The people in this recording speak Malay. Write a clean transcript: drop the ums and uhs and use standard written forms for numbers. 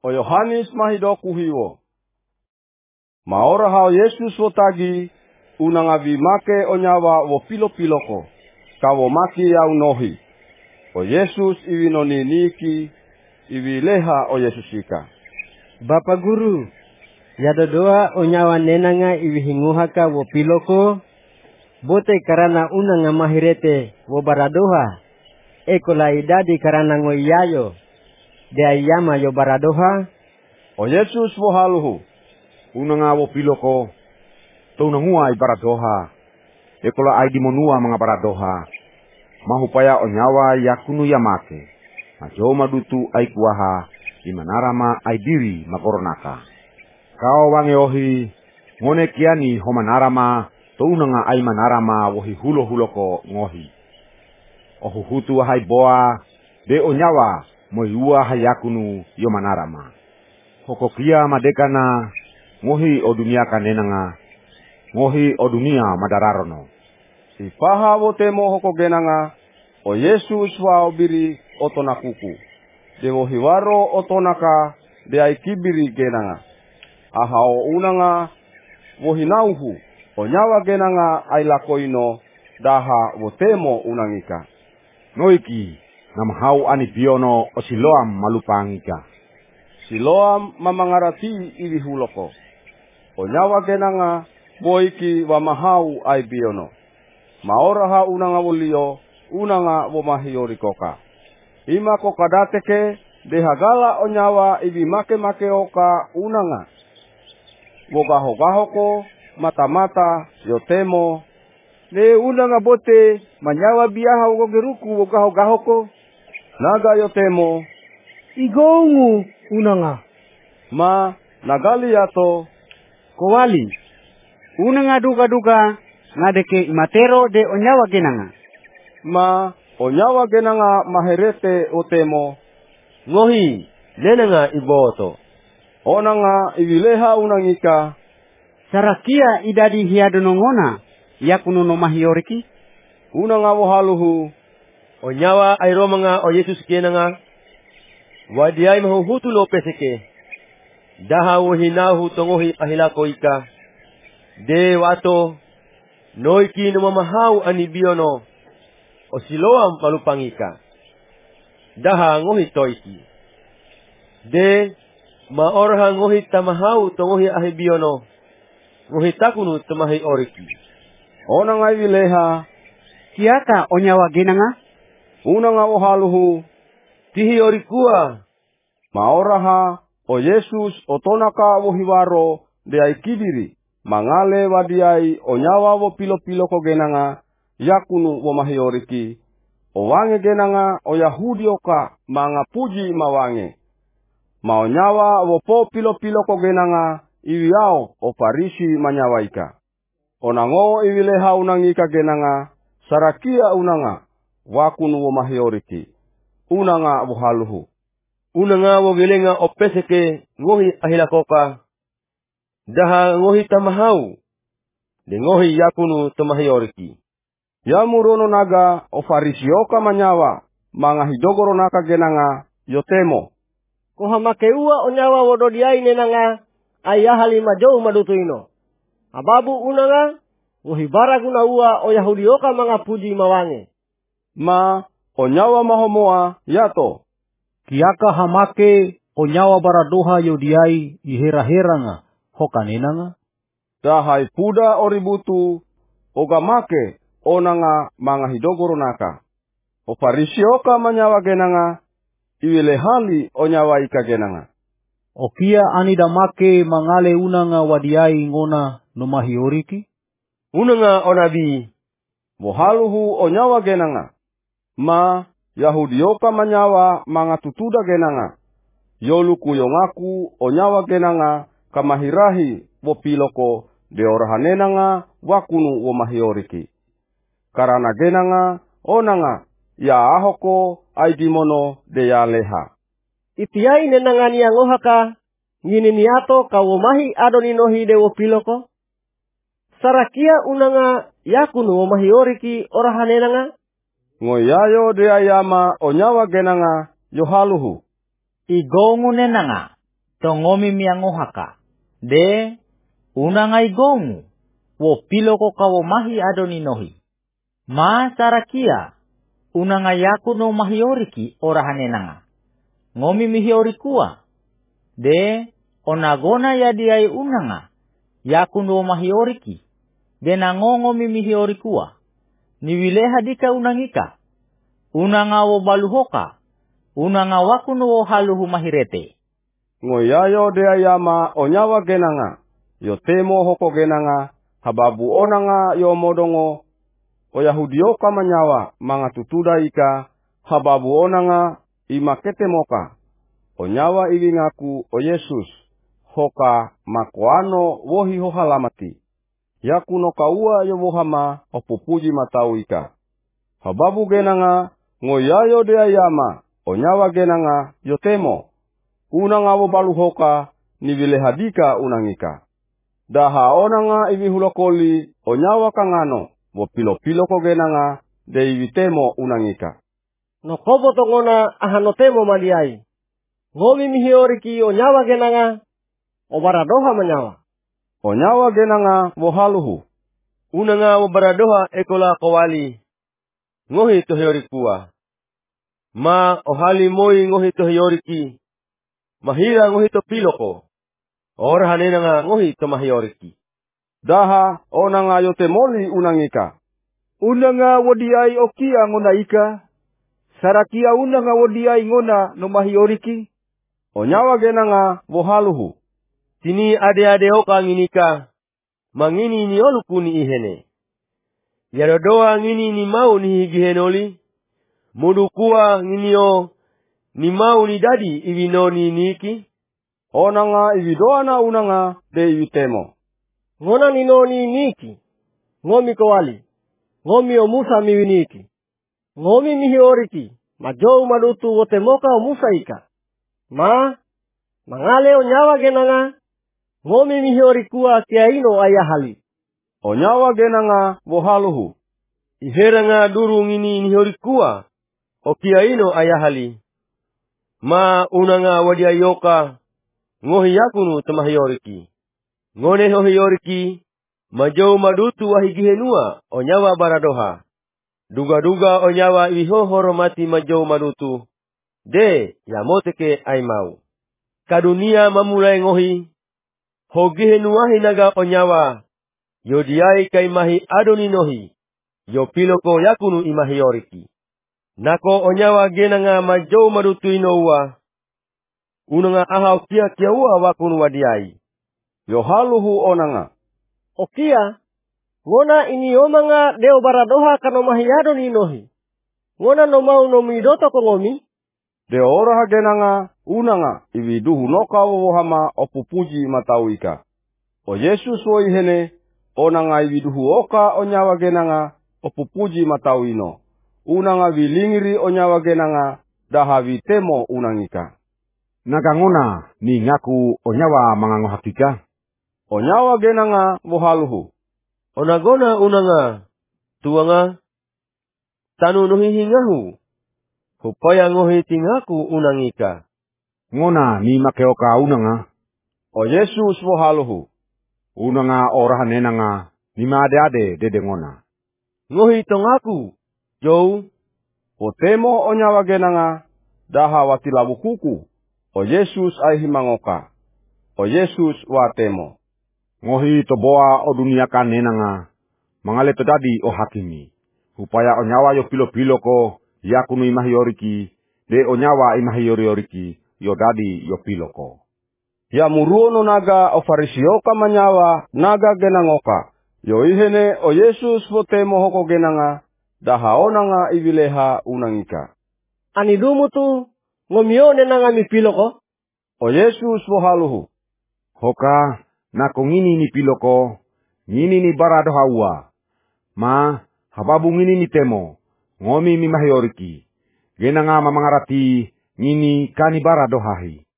o Yohanes mahidoku hiwo. Maora hao Yesus wo tagi, unanga vimake o nyawa wo pilo-piloko, kawo maki yau nohi. O Yesus iwi noni niki, iwi leha o Yesusika. Bapa Guru, yado doa o nyawa nenanga iwi hinguhaka wo piloko, bote karana unanga mahirete wo baradoha, ekola idadi karana ngoyayo, de ayama yo baradoha. O Yesus wo haluhu, unanga wo piloko, to unangua i baradoha, ekola ai dimonua mga baradoha, mahupaya o nyawa yakunu yamake, majo madutu ai kuaha, imanarama ai diri makoronaka. Kau wange ohi, ngone kiani homanarama, to unanga ai manarama wohi hulo-huloko ngohi. Ohuhutu hai boa, de o nyawa, moiua hayakunu yo manarama. Hokokia madekana, ngohi o dunia kanenanga, ngohi o dunia madararono. Ipaha wo temo hoko genanga, o Yesus wa obiri otonakuku. De wo hiwaro otonaka, de ai kibiri genanga. Aha o unanga, wo hinauhu, o nyawa genanga ai lakoino, daha wo temo unangika. Noiki, namhau ani biono o Siloam malupangika. Siloam mamangarati iwi huloko. O nyawa genanga, boiki wa mahau ai biono. Maoraha unanga wolio, unanga wo mahiorikoka. Ima kokadateke, dehagala o nyawa iwi make-make oka unanga. Wogaho-gahoko, mata-mata, yotemo. Le unanga bote, manyawa biaha wogeruku wogaho-gahoko. Naga yotemo. Igongu unanga. Ma, nagali yato. Kowali. Unanga duga-duga, ngadeke imatero de onyawa genanga. Ma, onyawa genanga maherete otemo. Ngohi, nenanga iboto. Onanga iwileha unangika. Sarakia idadi hiadonongona, yakunu no mahioriki. Unanga wohaluhu. O nyawa ay romanga o Yesus kenanga. Wadiay mahuhutu lo peseke. Daha wo hinahu tongohi ahilako ika. De wato, noiki no mamahau anibiono. O Siloam malupangika. Daha ngohi toiki. De maorha ngohi tamahau tongohi ahibiono. Ngohi takunu tamahi oriki. Onanga iwileha. Kiaka onyawa genanga. Unanga wohaluhu. Tihi orikua. Maoraha, o Yesus otonaka wo hiwaro, de ai kibiri. Mangale wadiai o nyawa wo pilo-piloko genanga, yakunu wo mahioriki. O wange genanga o Yahudi oka, manga puji mawange. Ma o nyawa wo po pilo-piloko genanga, iwiao o Parisi manyawaika. Onango iwileha unangika genanga, sarakia unanga, wakunu wo mahioriki. Unanga wo haluhu. Unanga wo gelenga o peseke ngohi ahilakoka. Daha ngohi tamahau. De ngohi yakunu tamahi oriki. Ya murono naga o Farisioka manyawa, manga hidogoro naka genanga, yotemo. Kohamakeua onyawa wododiai nenanga, ayahali majou madutuino. Ababu unanga, wohibara guna ua o Yahudioka manga puji mawange. Ma, onyawa mahomoa, yato. Kiaka hamake onyawa baradoha yodiai ihera-heranga hokanenanga. Dahai puda oributu, ogamake onanga manga hidogoro naka. O Farisioka manyawa genanga, iwilehali onyawa ika genanga. Okia anidamake mangale unanga wadiai ngona nomahioriki. Unanga onabi. Wohaluhu onyawa genanga. Ma, Yahudioka manyawa manga tutuda genanga. Yoluku yongaku onyawa genanga kamahirahi wo piloko de orahanenanga wakunu wo mahioriki. Karana genanga onanga ya ahoko aidimono de ya leha. Itiai nenanga niangohaka ngini niato kawomahi adoninohi de wo piloko. Sarakia unanga yakunu wo mahioriki orahanenanga. Ngoyayo de ayama onyawa genanga yohaluhu. Igongu nenanga. tongomi miangohaka. De, unangai gongu, wo piloko kawo mahi adoni nohi. Ma sarakia, unangai yaku no mahioriki orahanenanga. Ngomi mihiorikua. De, onagona yadiai unanga, yaku no mahioriki. Gena ngongomi mihiorikua. Niwileha dika unangika. Unanga wo baluhoka. Unanga waku no wo haluhu mahirete. Ngoyayo de ayama onyawa genanga. Yo temo hoko genanga. Hababu onanga yo modongo. O Yahudioka manyawa mga tutuda ika. Hababu onanga imakete moka. Onyawa iwingaku o Yesus. Hoka makoano wohi hohalamati. Yaku no kaua yo wohama o pupuji matau ika. Hababu genanga ngoyayo de ayama onyawa genanga yo temo. Unanga wo baluhoka niwilehadika unangika. Daha onanga iwi hulokoli onyawa kangano wo pilo-piloko genanga de iwi temo unangika. No kobo tongona ahano temo maliai. Ngomi mihioriki onyawa genanga o baradoha manyawa. Onyawa genanga wo haluhu. Unanga wo baradoha ekola kowali. Ngohi tohiorikua. Ma ohali moi ngohi tohioriki. Mahira ngohi to piloko. Ora hanenanga ngohi to mahioriki. Daha onanga yote moli unangika. Unanga wodiai okia ngona ika. Sarakia unanga wodiai ngona no mahioriki. Onyawa genanga wo haluhu. Tini ade-ade oka nginika. Mangini ni oluku ni ihene. Yarodoa ngini ni mau ni higihenoli. Mudukua nginio ni mau ni dadi iwino ni niki. Onanga iwidoana unanga de iwitemo. Ngona nino ni niki. Ngomi kowali. Ngomi o Musa miwiniki. Ngomi mihioriki. Majou madutu wotemoka o Musa ika. Mangale onyawa genanga. Ngomi mihiorikua kiaino ayahali. Onyawa genanga wo haluhu. Iheranga duru ngini nihorikua. O kiaino ayahali. Ma unanga wadiayoka. Ngohi yakunu tamahioriki. Ngone hohioriki. Majou madutu wahigihenua onyawa baradoha. Duga-duga onyawa iho horomati majou madutu. De yamoteke aimau. Kadunia mamulai ngohi. Hogihenua hinaga onyawa. Yodiai kaimahi adoni nohi. Yo piloko yakunu imahioriki. Nako onyawa genanga majou madutu inoua. Unanga ahau kia ua wakunu wadiai. Yo haluhu onanga. Okia. Ngona ini omanga deo baradoha kano mahiyado ni nohi. Ngona no mau no midoto kongomi. De oraha genanga unanga iwiduhu noka wohama opupuji matauika. O Yesus wo ihene onanga iwiduhu oka onyawa genanga opupuji matauino. Unanga wilingiri onyawa genanga daha witemo unangika. Nagangona ni ngaku onyawa mangango hakika. Onyawa genanga wohaluhu. Onagona unanga. Tuanga. Tanu nuhi hingahu. Hupaya ngohi tingaku unangika. Ngona ni makeoka unanga. O Yesus wohaluhu. Unanga orahan nenanga. Ni maade-ade dede ngona. Ngohi tongaku. Jou. O temo onyawa genanga. Daha watilabu kuku. O Yesus aihimangoka. O Yesus watemo. Ngohi toboa o dunia kan nenanga. Mangale todadi o hakimi. Upaya onyawa yo pilo-pilo ko. Yakunu imahioriki. De onyawa imahiorioriki. Yo dadi yo piloko. Ya muruono naga o farisioka manyawa. Naga genangoka. Yo ihene o Yesus votemo hoko genanga. Daha onanga iwileha unangika. Anidumu tu. Ngomione nanga mipiloko. O Yesus wohaluhu. Hoka. Nako ngini ni piloko. Ngini ni baradoha ua. Ma. Hababu ngini ni temo. Ngomi mi mahioriki. Genanga mamangarati. Ngini kani baradohahi.